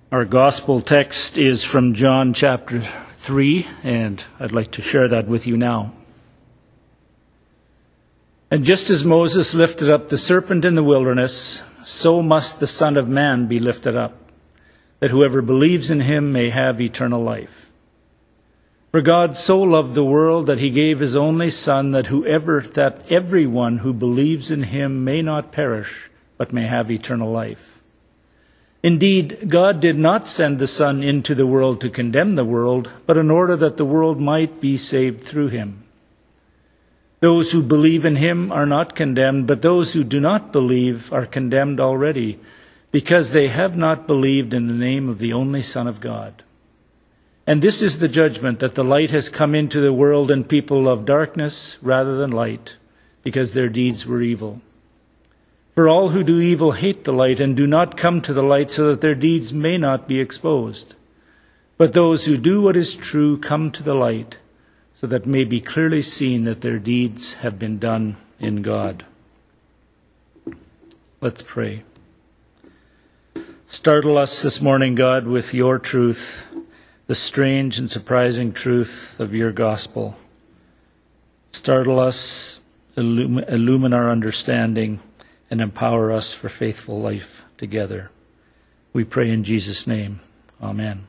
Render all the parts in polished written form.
Our gospel text is from John chapter 3, and I'd like to share that with you now. And just as Moses lifted up the serpent in the wilderness, so must the Son of Man be lifted up, that whoever believes in him may have eternal life. For God so loved the world that he gave his only Son, that everyone who believes in him may not perish, but may have eternal life. Indeed, God did not send the Son into the world to condemn the world, but in order that the world might be saved through him. Those who believe in him are not condemned, but those who do not believe are condemned already, because they have not believed in the name of the only Son of God. And this is the judgment, that the light has come into the world, and people love darkness rather than light, because their deeds were evil. For all who do evil hate the light and do not come to the light, so that their deeds may not be exposed. But those who do what is true come to the light, so that it may be clearly seen that their deeds have been done in God. Let's pray. Startle us this morning, God, with your truth, the strange and surprising truth of your gospel. Startle us, illumine our understanding, and empower us for faithful life together. We pray in Jesus' name. Amen.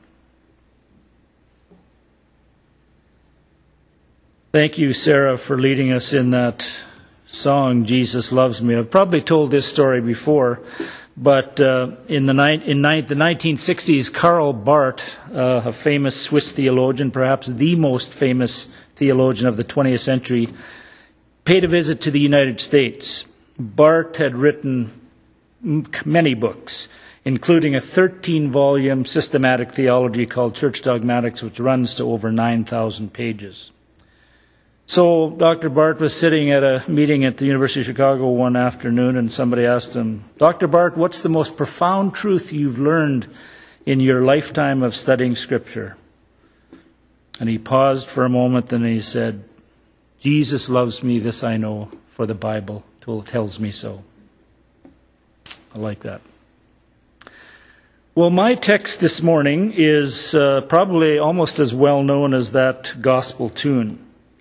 Thank you, Sarah, for leading us in that song, Jesus Loves Me. I've probably told this story before, but in the 1960s, Karl Barth, a famous Swiss theologian, perhaps the most famous theologian of the 20th century, paid a visit to the United States. Barth had written many books, including a 13-volume systematic theology called Church Dogmatics, which runs to over 9,000 pages. So Dr. Barth was sitting at a meeting at the University of Chicago one afternoon, and somebody asked him, "Dr. Barth, what's the most profound truth you've learned in your lifetime of studying Scripture?" And he paused for a moment, and he said, "Jesus loves me, this I know, for the Bible tells me so." I like that. Well, my text this morning is probably almost as well known as that gospel tune.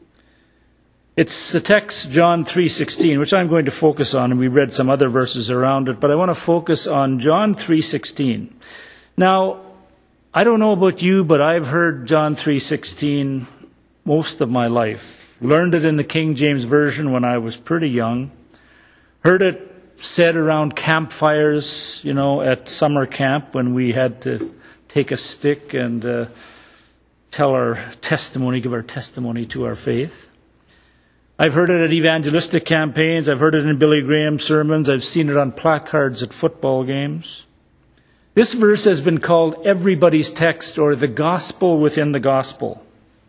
It's the text, John 3:16, which I'm going to focus on, and we read some other verses around it, but I want to focus on John 3:16. Now, I don't know about you, but I've heard John 3:16 most of my life. Learned it in the King James Version when I was pretty young. Heard it said around campfires, at summer camp when we had to take a stick and give our testimony to our faith. I've heard it at evangelistic campaigns. I've heard it in Billy Graham sermons. I've seen it on placards at football games. This verse has been called everybody's text, or the gospel within the gospel.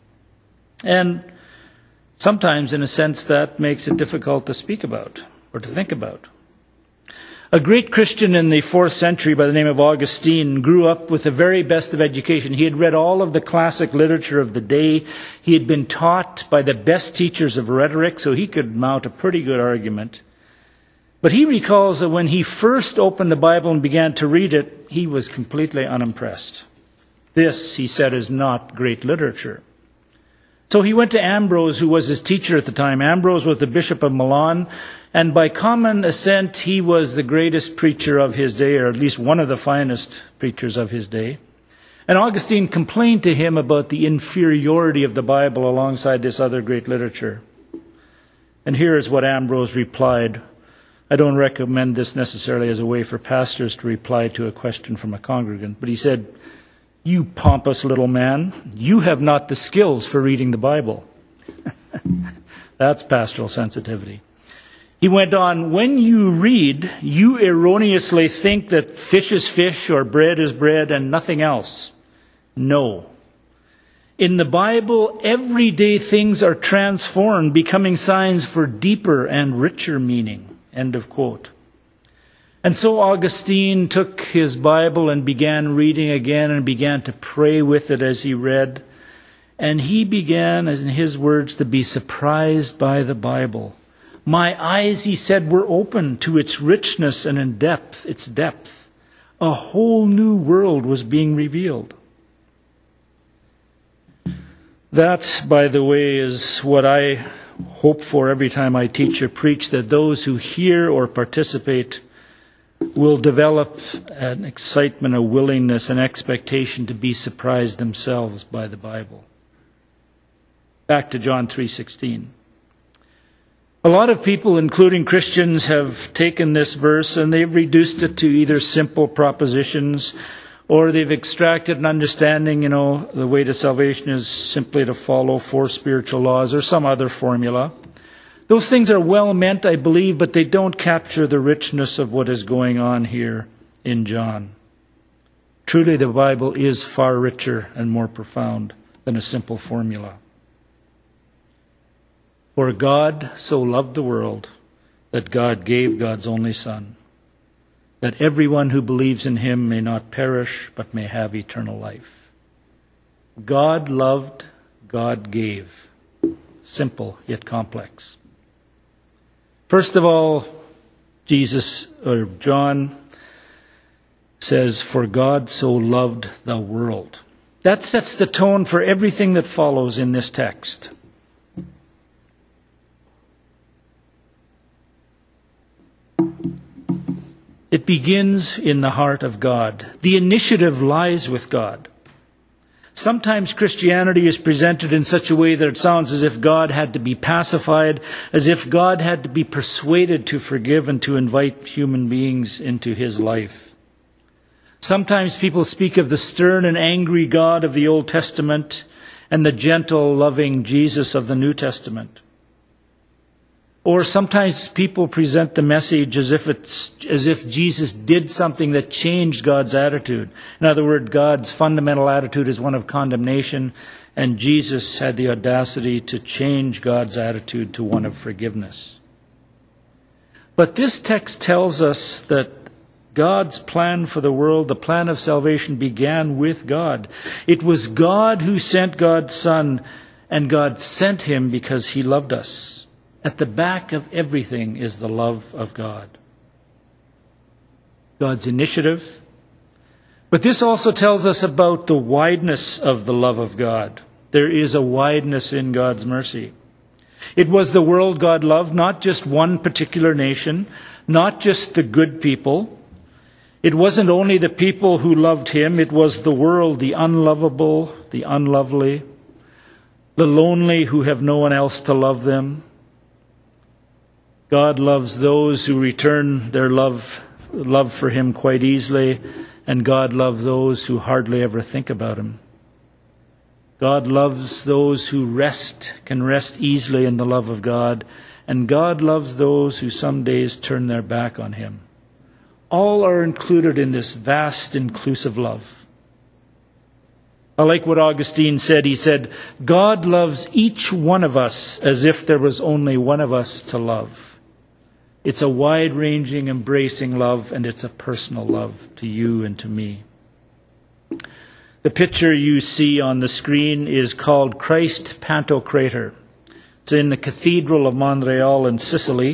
And sometimes, in a sense, that makes it difficult to speak about or to think about. A great Christian in the 4th century by the name of Augustine grew up with the very best of education. He had read all of the classic literature of the day. He had been taught by the best teachers of rhetoric, so he could mount a pretty good argument. But he recalls that when he first opened the Bible and began to read it, he was completely unimpressed. This, he said, is not great literature. So he went to Ambrose, who was his teacher at the time. Ambrose was the Bishop of Milan, and by common assent, he was the greatest preacher of his day, or at least one of the finest preachers of his day. And Augustine complained to him about the inferiority of the Bible alongside this other great literature. And here is what Ambrose replied. I don't recommend this necessarily as a way for pastors to reply to a question from a congregant, but he said, "You pompous little man, you have not the skills for reading the Bible." That's pastoral sensitivity. He went on, "When you read, you erroneously think that fish is fish or bread is bread and nothing else. No. In the Bible, everyday things are transformed, becoming signs for deeper and richer meaning." End of quote. And so Augustine took his Bible and began reading again and began to pray with it as he read. And he began, as in his words, to be surprised by the Bible. My eyes, he said, were open to its richness and its depth. A whole new world was being revealed. That, by the way, is what I hope for every time I teach or preach, that those who hear or participate will develop an excitement, a willingness, an expectation to be surprised themselves by the Bible. Back to John 3:16. A lot of people, including Christians, have taken this verse and they've reduced it to either simple propositions or they've extracted an understanding, the way to salvation is simply to follow 4 spiritual laws or some other formula. Those things are well meant, I believe, but they don't capture the richness of what is going on here in John. Truly, the Bible is far richer and more profound than a simple formula. For God so loved the world that God gave God's only Son, that everyone who believes in him may not perish, but may have eternal life. God loved, God gave. Simple, yet complex. First of all, John says, for God so loved the world. That sets the tone for everything that follows in this text. It begins in the heart of God. The initiative lies with God. Sometimes Christianity is presented in such a way that it sounds as if God had to be pacified, as if God had to be persuaded to forgive and to invite human beings into his life. Sometimes people speak of the stern and angry God of the Old Testament and the gentle, loving Jesus of the New Testament. Or sometimes people present the message as if Jesus did something that changed God's attitude. In other words, God's fundamental attitude is one of condemnation, and Jesus had the audacity to change God's attitude to one of forgiveness. But this text tells us that God's plan for the world, the plan of salvation, began with God. It was God who sent God's Son, and God sent him because he loved us. At the back of everything is the love of God. God's initiative. But this also tells us about the wideness of the love of God. There is a wideness in God's mercy. It was the world God loved, not just one particular nation, not just the good people. It wasn't only the people who loved him, it was the world, the unlovable, the unlovely, the lonely who have no one else to love them. God loves those who return their love for him quite easily, and God loves those who hardly ever think about him. God loves those who can rest easily in the love of God, and God loves those who some days turn their back on him. All are included in this vast, inclusive love. I like what Augustine said. He said, God loves each one of us as if there was only one of us to love. It's a wide-ranging, embracing love, and it's a personal love to you and to me. The picture you see on the screen is called Christ Pantocrator. It's in the Cathedral of Monreale in Sicily.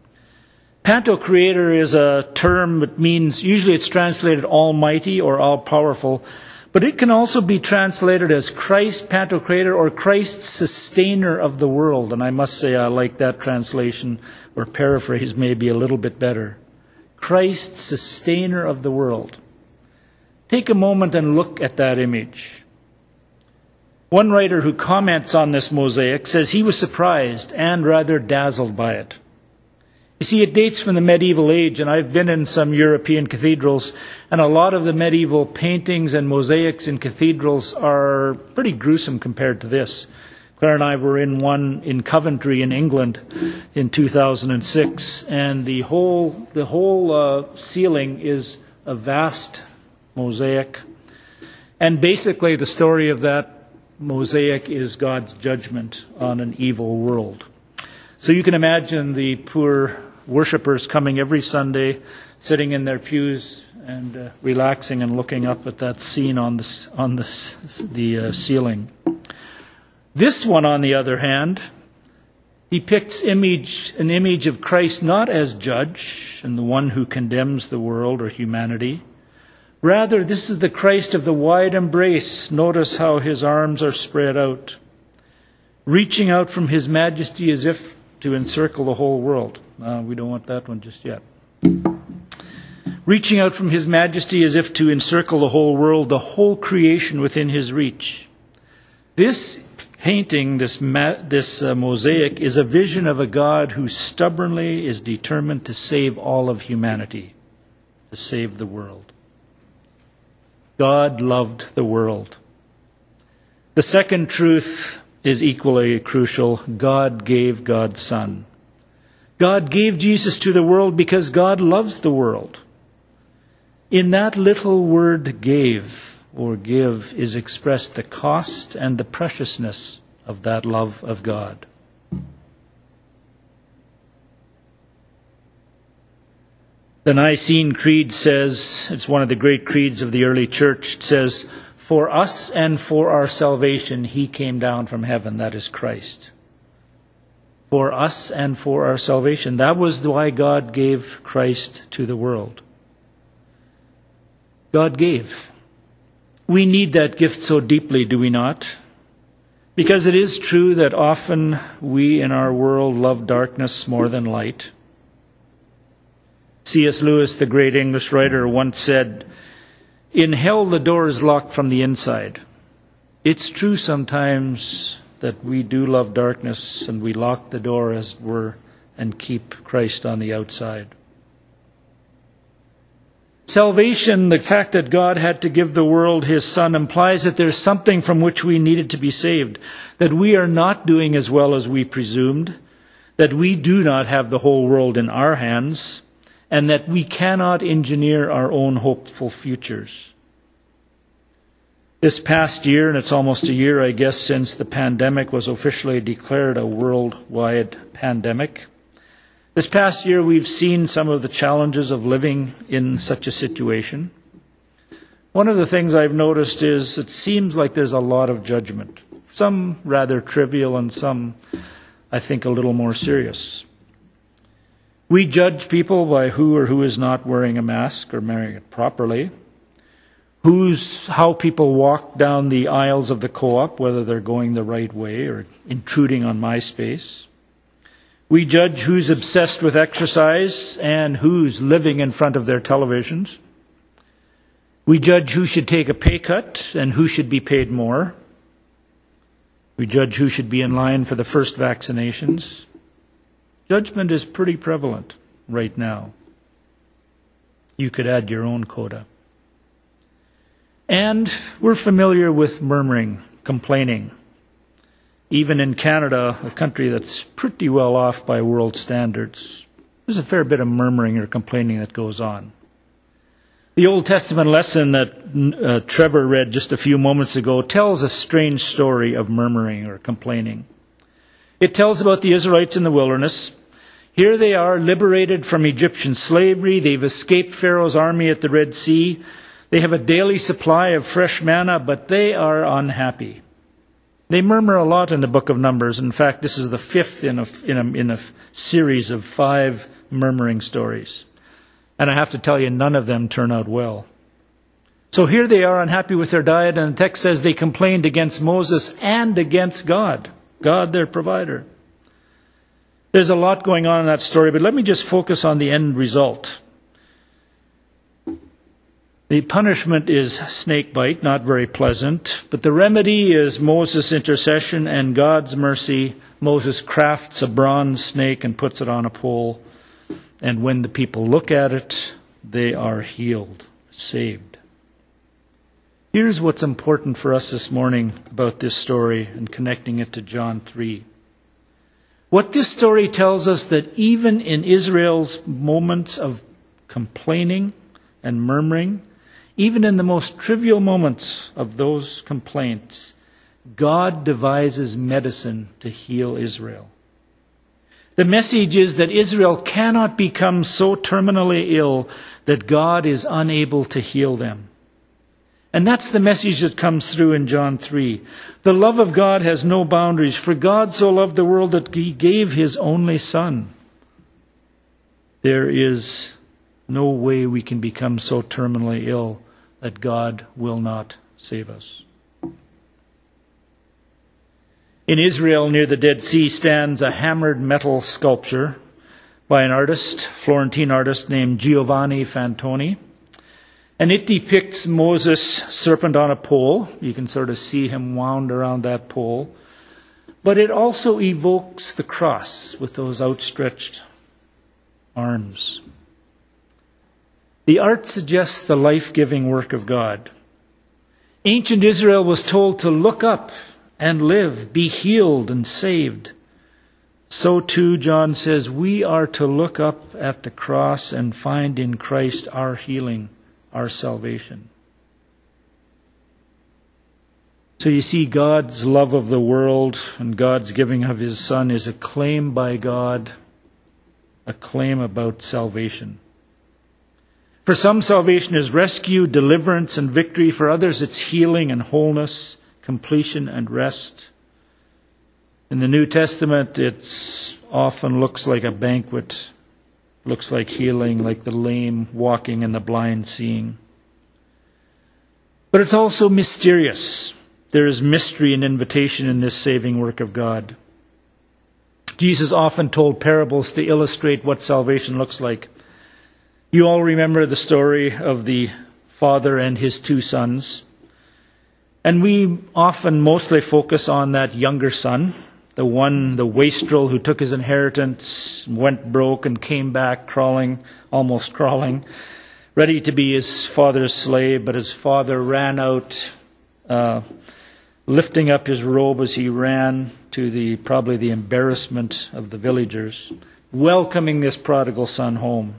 Pantocrator is a term that means, usually it's translated almighty or all-powerful, but it can also be translated as Christ Pantocrator or Christ Sustainer of the world. And I must say I like that translation, or paraphrase maybe a little bit better. Christ Sustainer of the world. Take a moment and look at that image. One writer who comments on this mosaic says he was surprised and rather dazzled by it. You see, it dates from the medieval age, and I've been in some European cathedrals, and a lot of the medieval paintings and mosaics in cathedrals are pretty gruesome compared to this. Claire and I were in one in Coventry in England in 2006, and the whole ceiling is a vast mosaic. And basically the story of that mosaic is God's judgment on an evil world. So you can imagine the poor worshippers coming every Sunday, sitting in their pews and relaxing and looking up at that scene on the ceiling. This one, on the other hand, depicts an image of Christ not as judge and the one who condemns the world or humanity, Rather, this is the Christ of the wide embrace. Notice how his arms are spread out, reaching out from his majesty as if to encircle the whole world. We don't want that one just yet. Reaching out from his majesty as if to encircle the whole world, the whole creation within his reach. This painting, this mosaic, is a vision of a God who stubbornly is determined to save all of humanity, to save the world. God loved the world. The second truth is equally crucial. God gave God's Son. God gave Jesus to the world because God loves the world. In that little word gave, or give, is expressed the cost and the preciousness of that love of God. The Nicene Creed says, it's one of the great creeds of the early church, it says, "For us and for our salvation, he came down from heaven," that is Christ. For us and for our salvation. That was why God gave Christ to the world. God gave. We need that gift so deeply, do we not? Because it is true that often we in our world love darkness more than light. C.S. Lewis, the great English writer, once said, "In hell the door is locked from the inside." It's true sometimes that we do love darkness and we lock the door, as it were, and keep Christ on the outside. Salvation, the fact that God had to give the world his Son, implies that there's something from which we needed to be saved, that we are not doing as well as we presumed, that we do not have the whole world in our hands, and that we cannot engineer our own hopeful futures. This past year, and it's almost a year, I guess, since the pandemic was officially declared a worldwide pandemic. This past year, we've seen some of the challenges of living in such a situation. One of the things I've noticed is it seems like there's a lot of judgment, some rather trivial and some, I think, a little more serious. We judge people by who or who is not wearing a mask or wearing it properly, how people walk down the aisles of the co-op, whether they're going the right way or intruding on my space. We judge who's obsessed with exercise and who's living in front of their televisions. We judge who should take a pay cut and who should be paid more. We judge who should be in line for the first vaccinations. Judgment is pretty prevalent right now. You could add your own quota. And we're familiar with murmuring, complaining. Even in Canada, a country that's pretty well off by world standards, there's a fair bit of murmuring or complaining that goes on. The Old Testament lesson that Trevor read just a few moments ago tells a strange story of murmuring or complaining. It tells about the Israelites in the wilderness. Here they are, liberated from Egyptian slavery. They've escaped Pharaoh's army at the Red Sea. They have a daily supply of fresh manna, but they are unhappy. They murmur a lot in the book of Numbers. In fact, this is the fifth in a series of 5 murmuring stories. And I have to tell you, none of them turn out well. So here they are unhappy with their diet, and the text says they complained against Moses and against God, their provider. There's a lot going on in that story, but let me just focus on the end result. The punishment is snake bite, not very pleasant, but the remedy is Moses' intercession and God's mercy. Moses crafts a bronze snake and puts it on a pole, and when the people look at it, they are healed, saved. Here's what's important for us this morning about this story and connecting it to John 3. What this story tells us that even in Israel's moments of complaining and murmuring, even in the most trivial moments of those complaints, God devises medicine to heal Israel. The message is that Israel cannot become so terminally ill that God is unable to heal them. And that's the message that comes through in John 3. The love of God has no boundaries, for God so loved the world that he gave his only Son. There is no way we can become so terminally ill that God will not save us. In Israel, near the Dead Sea, stands a hammered metal sculpture by an artist, Florentine artist named Giovanni Fantoni. And it depicts Moses' serpent on a pole. You can sort of see him wound around that pole. But it also evokes the cross with those outstretched arms. The art suggests the life-giving work of God. Ancient Israel was told to look up and live, be healed and saved. So too, John says, we are to look up at the cross and find in Christ our healing, our salvation. So you see, God's love of the world and God's giving of his Son is a claim by God, a claim about salvation. For some, salvation is rescue, deliverance, and victory. For others, it's healing and wholeness, completion and rest. In the New Testament, it often looks like a banquet, looks like healing, like the lame walking and the blind seeing. But it's also mysterious. There is mystery and invitation in this saving work of God. Jesus often told parables to illustrate what salvation looks like. You all remember the story of the father and his two sons. And we often mostly focus on that younger son, the one, the wastrel who took his inheritance, went broke and came back almost crawling, ready to be his father's slave, but his father ran out, lifting up his robe as he ran to probably the embarrassment of the villagers, welcoming this prodigal son home.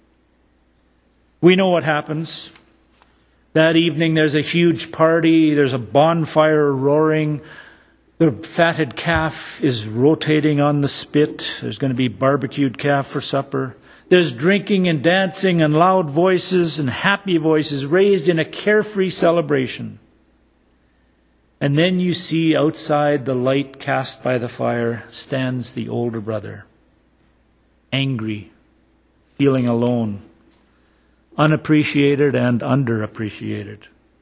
We know what happens. That evening there's a huge party, there's a bonfire roaring, the fatted calf is rotating on the spit, there's going to be barbecued calf for supper. There's drinking and dancing and loud voices and happy voices raised in a carefree celebration. And then you see outside the light cast by the fire stands the older brother, angry, feeling alone, unappreciated and underappreciated.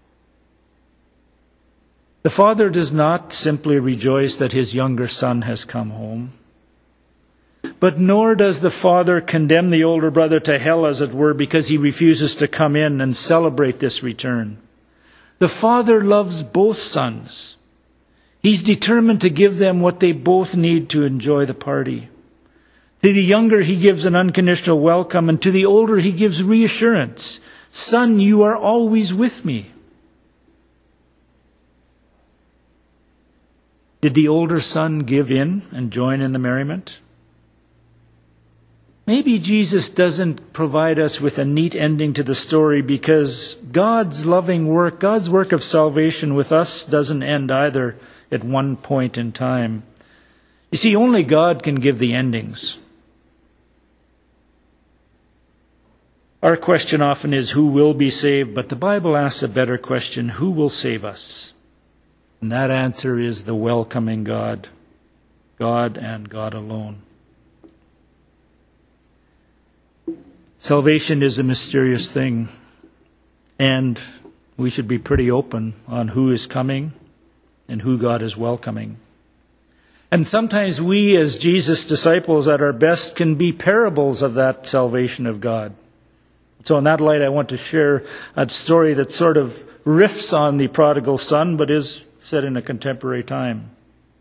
The father does not simply rejoice that his younger son has come home, but nor does the father condemn the older brother to hell, as it were, because he refuses to come in and celebrate this return. The father loves both sons. He's determined to give them what they both need to enjoy the party. To the younger, he gives an unconditional welcome, and to the older, he gives reassurance. Son, you are always with me. Did the older son give in and join in the merriment? Maybe Jesus doesn't provide us with a neat ending to the story because God's loving work, God's work of salvation with us doesn't end either at one point in time. You see, only God can give the endings. Our question often is, who will be saved? But the Bible asks a better question, who will save us? And that answer is the welcoming God, God and God alone. Salvation is a mysterious thing, and we should be pretty open on who is coming and who God is welcoming. And sometimes we, as Jesus' disciples at our best, can be parables of that salvation of God. So in that light, I want to share a story that sort of riffs on the prodigal son, but is set in a contemporary time.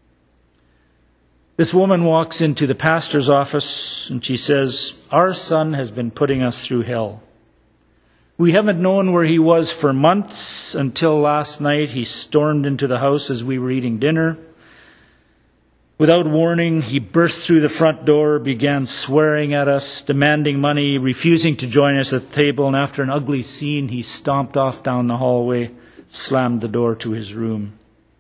This woman walks into the pastor's office and she says, "Our son has been putting us through hell. We haven't known where he was for months until last night. He stormed into the house as we were eating dinner. Without warning, he burst through the front door, began swearing at us, demanding money, refusing to join us at the table, and after an ugly scene, he stomped off down the hallway, slammed the door to his room."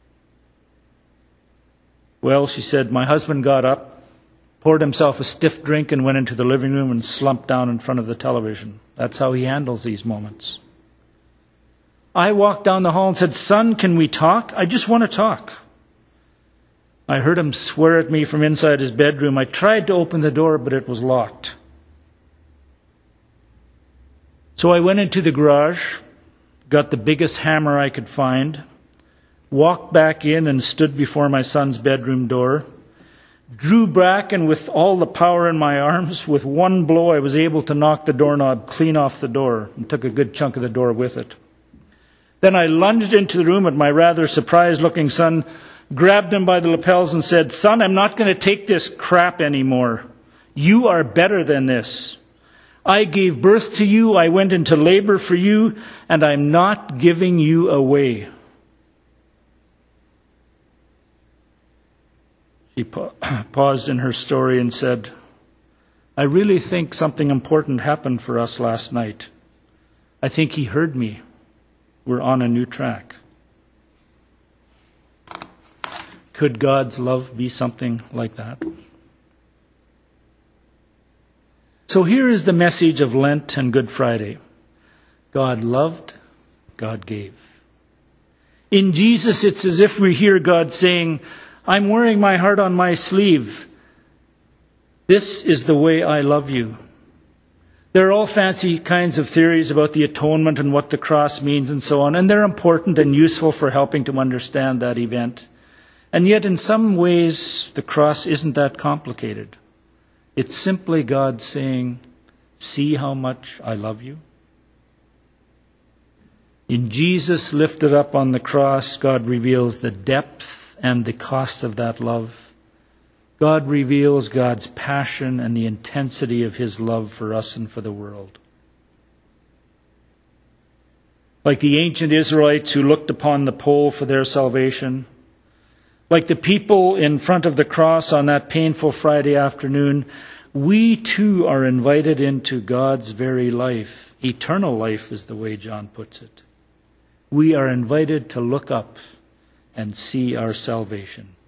Well, she said, my husband got up, poured himself a stiff drink and went into the living room and slumped down in front of the television. That's how he handles these moments. I walked down the hall and said, "Son, can we talk? I just want to talk." I heard him swear at me from inside his bedroom. I tried to open the door, but it was locked. So I went into the garage, got the biggest hammer I could find, walked back in and stood before my son's bedroom door, drew back, and with all the power in my arms, with one blow, I was able to knock the doorknob clean off the door and took a good chunk of the door with it. Then I lunged into the room at my rather surprised-looking son, grabbed him by the lapels and said, "Son, I'm not going to take this crap anymore. You are better than this. I gave birth to you, I went into labor for you, and I'm not giving you away." She paused in her story and said, "I really think something important happened for us last night. I think he heard me. We're on a new track." Could God's love be something like that? So here is the message of Lent and Good Friday. God loved, God gave. In Jesus, it's as if we hear God saying, "I'm wearing my heart on my sleeve. This is the way I love you." There are all fancy kinds of theories about the atonement and what the cross means and so on, and they're important and useful for helping to understand that event. And yet, in some ways, the cross isn't that complicated. It's simply God saying, "See how much I love you." In Jesus lifted up on the cross, God reveals the depth and the cost of that love. God reveals God's passion and the intensity of his love for us and for the world. Like the ancient Israelites who looked upon the pole for their salvation, like the people in front of the cross on that painful Friday afternoon, we too are invited into God's very life. Eternal life is the way John puts it. We are invited to look up and see our salvation.